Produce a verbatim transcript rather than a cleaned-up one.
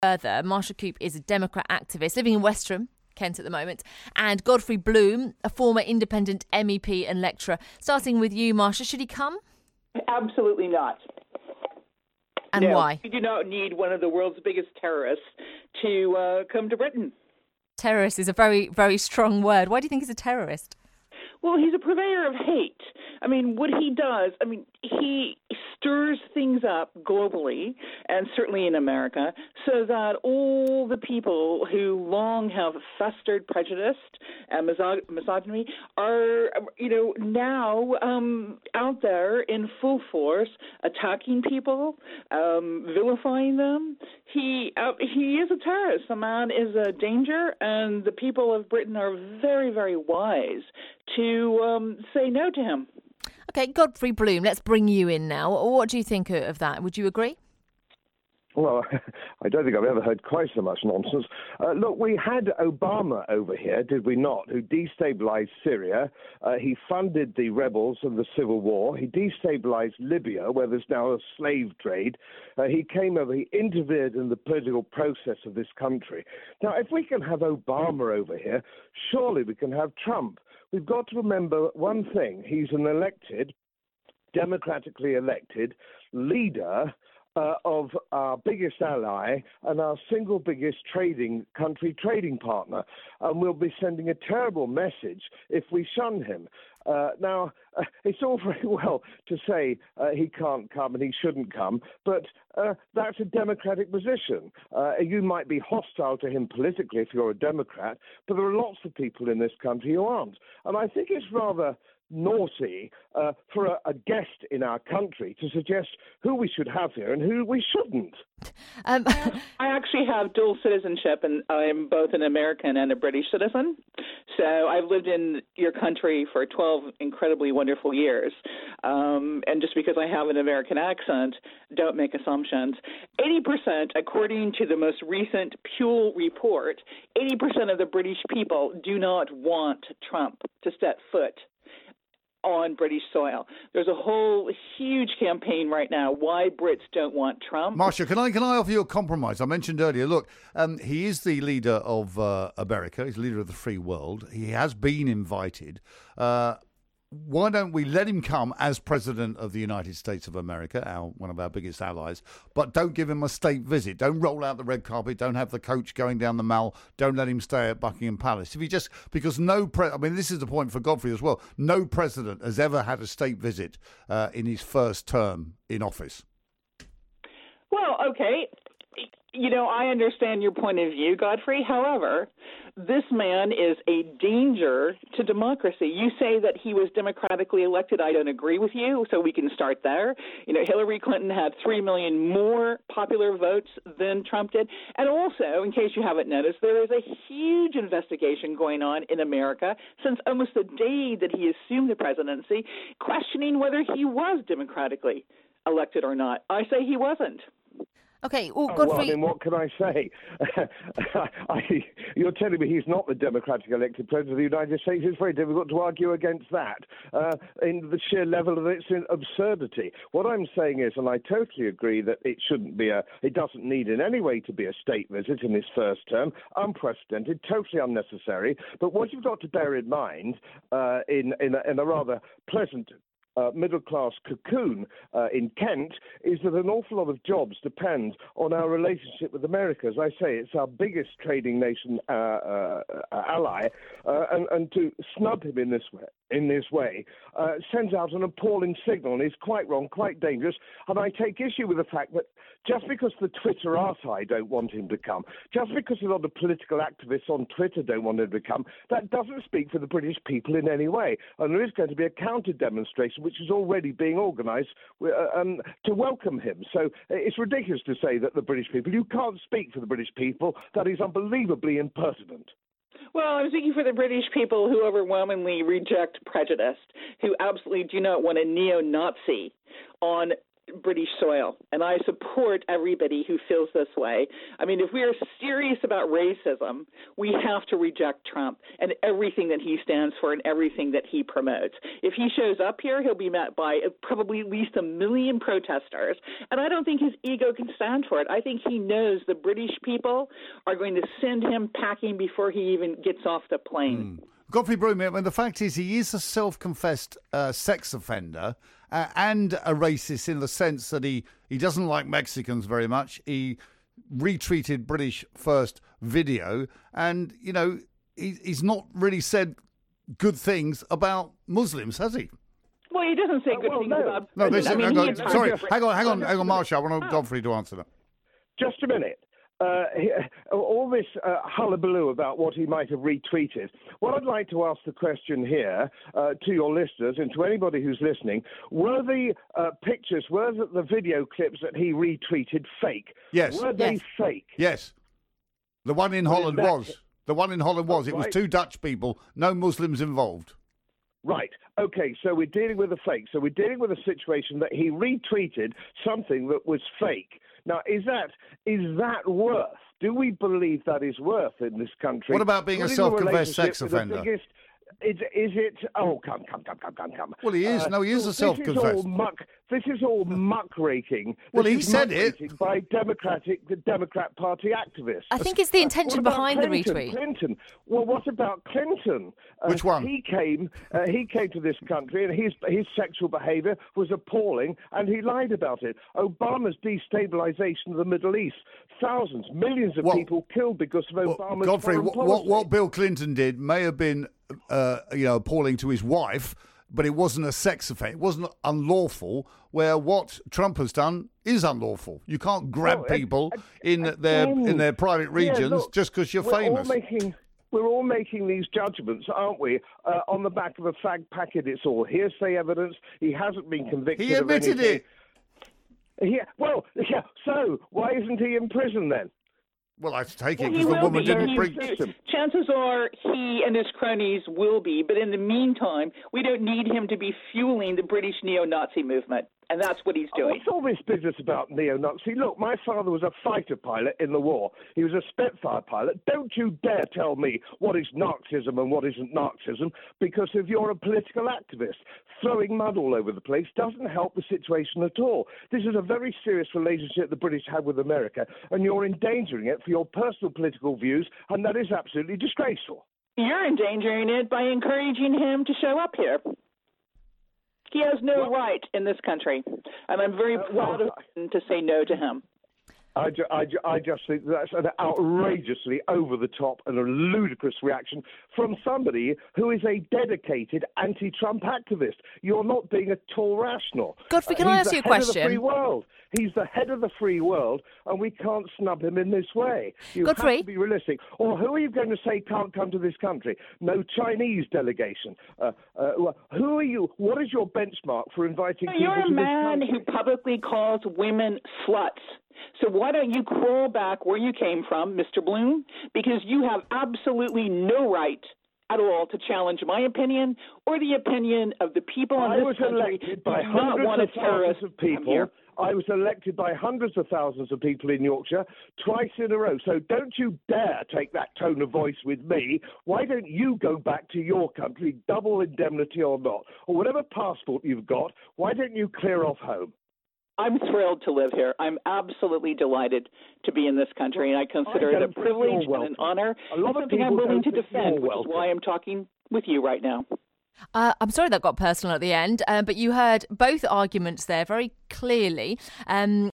further, Marsha Coop is a Democrat activist living in Westerham, Kent at the moment, and Godfrey Bloom, a former independent M E P and lecturer. Starting with you, Marsha, should he come? Absolutely not. And no, why? We do not need one of the world's biggest terrorists to uh, come to Britain. Terrorist is a very, very strong word. Why do you think he's a terrorist? Well, he's a purveyor of hate. I mean, what he does, I mean, he stirs things up globally and certainly in America so that all the people who long have festered prejudice and misog- misogyny are, you know, now um, out there in full force attacking people, um, vilifying them. He uh, he is a terrorist. The man is a danger, and the people of Britain are very, very wise to um, say no to him. Okay, Godfrey Bloom, let's bring you in now. What do you think of that? Would you agree? Well, I don't think I've ever heard quite so much nonsense. Uh, look, we had Obama over here, did we not, who destabilized Syria. Uh, he funded the rebels of the civil war. He destabilized Libya, where there's now a slave trade. Uh, he came over, he interfered in the political process of this country. Now, if we can have Obama over here, surely we can have Trump. We've got to remember one thing. He's an elected, democratically elected leader uh, of our biggest ally and our single biggest trading country trading partner. And we'll be sending a terrible message if we shun him. Uh, now, uh, it's all very well to say uh, he can't come and he shouldn't come, but uh, that's a democratic position. Uh, you might be hostile to him politically if you're a Democrat, but there are lots of people in this country who aren't. And I think it's rather naughty uh, for a, a guest in our country to suggest who we should have here and who we shouldn't. Um, I actually have dual citizenship, and I'm both an American and a British citizen. So I've lived in your country for twelve incredibly wonderful years. Um, and just because I have an American accent, don't make assumptions. eighty percent, according to the most recent Pule report, eighty percent of the British people do not want Trump to step foot on British soil. There's a whole huge campaign right now why Brits don't want Trump. Marsha, can I can I offer you a compromise? I mentioned earlier, look, um, he is the leader of uh, America. He's the leader of the free world. He has been invited. Uh, why don't we let him come as president of the United States of America, our one of our biggest allies, but don't give him a state visit. Don't roll out the red carpet. Don't have the coach going down the Mall. Don't let him stay at Buckingham Palace. If he just, because no, pre- I mean, this is the point for Godfrey as well. No president has ever had a state visit uh, in his first term in office. Well, okay. You know, I understand your point of view, Godfrey. However, this man is a danger to democracy. You say that he was democratically elected. I don't agree with you, so we can start there. You know, Hillary Clinton had three million more popular votes than Trump did. And also, in case you haven't noticed, there is a huge investigation going on in America since almost the day that he assumed the presidency, questioning whether he was democratically elected or not. I say he wasn't. Okay, well, Oh, Godfrey... well, I mean, what can I say? I, you're telling me he's not the democratic elected president of the United States. It's very difficult to argue against that uh, in the sheer level of its absurdity. What I'm saying is, and I totally agree, that it shouldn't be a, it doesn't need in any way to be a state visit in his first term, unprecedented, totally unnecessary. But what you've got to bear in mind, uh, in, in, a, in a rather pleasant Uh, middle-class cocoon uh, in Kent, is that an awful lot of jobs depend on our relationship with America. As I say, it's our biggest trading nation uh, uh, ally, uh, and, and to snub him in this way, in this way uh, sends out an appalling signal, and is quite wrong, quite dangerous. And I take issue with the fact that just because the Twitterati don't want him to come, just because a lot of political activists on Twitter don't want him to come, that doesn't speak for the British people in any way. And there is going to be a counter-demonstration which is already being organised uh, um, to welcome him. So it's ridiculous to say that the British people, you can't speak for the British people. That is unbelievably impertinent. Well, I'm speaking for the British people who overwhelmingly reject prejudice, who absolutely do not want a neo-Nazi on British soil, and I support everybody who feels this way. I mean, if we are serious about racism, we have to reject Trump and everything that he stands for and everything that he promotes. If he shows up here, he'll be met by probably at least a million protesters, and I don't think his ego can stand for it. I think he knows the British people are going to send him packing before he even gets off the plane. Mm. Godfrey Bloom, I mean, the fact is he is a self-confessed uh, sex offender uh, and a racist in the sense that he, he doesn't like Mexicans very much. He retweeted British First video and, you know, he, he's not really said good things about Muslims, has he? Well, he doesn't say good well, things no. about... No, this, I mean, hang on, he sorry, is- hang on, hang on, hang on, Marsha, I want Godfrey to answer that. Just a minute. Uh, he- all this uh, hullabaloo about what he might have retweeted. What I'd like to ask the question here uh, to your listeners and to anybody who's listening, were the uh, pictures, were the, the video clips that he retweeted fake? Yes. Were they Yes. fake? Yes. The one in Holland that- was. The one in Holland was. It was Right. two Dutch people, no Muslims involved. Right. Okay, so we're dealing with a fake. So we're dealing with a situation that he retweeted something that was fake. Now, is that is that worth? Do we believe that is worth in this country? What about being a Putting self-confessed relationship sex with the offender? biggest- Is, is it? Oh, come, come, come, come, come, come. Well, he is. No, he is a This self-confessed. is all muck. This is all muckraking. Well, This he is said it. muckraking by Democratic, the Democrat Party activists. I think it's the intention What about behind the Clinton? retweet. Clinton. Well, what about Clinton? Uh, Which one? He came. Uh, he came to this country, and his his sexual behaviour was appalling, and he lied about it. Obama's destabilisation of the Middle East. Thousands, millions of Well- people killed because of Well, Obama's Godfrey, foreign what, what policy. what Bill Clinton did may have been, uh, you know, appalling to his wife, but it wasn't a sex offence. It wasn't unlawful. Where what Trump has done is unlawful. You can't grab Well, people ag- in their again, in their private yeah, regions look, just because you're we're famous. All making, we're all making these judgments, aren't we, uh, on the back of a fag packet? It's all hearsay evidence. He hasn't been convicted He of admitted anything. it. Yeah, well, yeah. So why isn't he in prison then? Well, I take it Well, because he the will woman be. didn't He's- bring. system. Chances are he and his cronies will be, but in the meantime, we don't need him to be fueling the British neo-Nazi movement, and that's what he's doing. What's all this business about neo-Nazi? Look, my father was a fighter pilot in the war. He was a Spitfire pilot. Don't you dare tell me what is Nazism and what isn't Nazism, because if you're a political activist, throwing mud all over the place doesn't help the situation at all. This is a very serious relationship the British have with America, and you're endangering it for your personal political views, and that is absolutely disgraceful. You're endangering it by encouraging him to show up here. He has no right in this country, and I'm very Uh, proud well, of him to say no to him. I, ju- I, ju- I just think that's an outrageously over-the-top and a ludicrous reaction from somebody who is a dedicated anti-Trump activist. You're not being at all rational. Godfrey, can Uh, I he's ask the you a head of the question? free world. He's the head of the free world, and we can't snub him in this way. You Godfrey? have to be realistic. Or who are you going to say can't come to this country? No Chinese delegation. Uh, uh, well, who are you? What is your benchmark for inviting people You're to a this man country? who publicly calls women sluts. So why don't you crawl back where you came from, Mister Bloom? Because you have absolutely no right at all to challenge my opinion or the opinion of the people in I this was country elected by who do not want a hundreds of terrorist thousands of come people. here. I was elected by hundreds of thousands of people in Yorkshire twice in a row. So don't you dare take that tone of voice with me. Why don't you go back to your country, double indemnity or not, or whatever passport you've got? Why don't you clear off home? I'm thrilled to live here. I'm absolutely delighted to be in this country, and I consider I it a don't think privilege you're and welcome. an honor, A lot and of something I'm people willing to don't think defend, you're which is welcome. why I'm talking with you right now. Uh, I'm sorry that got personal at the end, uh, but you heard both arguments there very clearly. Um,